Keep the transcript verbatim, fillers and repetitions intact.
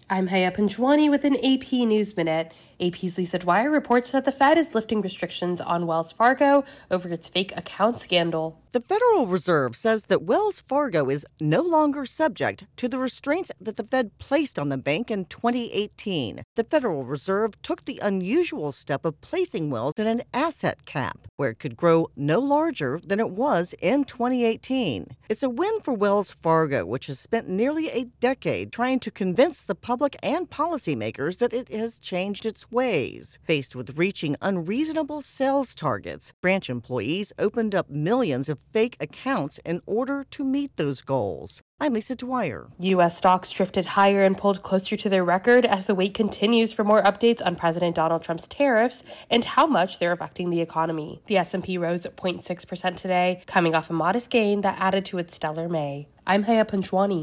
I'm Haya Panjwani with an A P News Minute. A P's Lisa Dwyer reports that the Fed is lifting restrictions on Wells Fargo over its fake account scandal. The Federal Reserve says that Wells Fargo is no longer subject to the restraints that the Fed placed on the bank in twenty eighteen. The Federal Reserve took the unusual step of placing Wells in an asset cap, where it could grow no larger than it was in twenty eighteen. It's a win for Wells Fargo, which has spent nearly a decade trying to convince the public and policymakers that it has changed its ways. Faced with reaching unreasonable sales targets, branch employees opened up millions of fake accounts in order to meet those goals. I'm Lisa Dwyer. U S stocks drifted higher and pulled closer to their record as the wait continues for more updates on President Donald Trump's tariffs and how much they're affecting the economy. The S and P rose zero point six percent today, coming off a modest gain that added to its stellar May. I'm Haya Panjwani.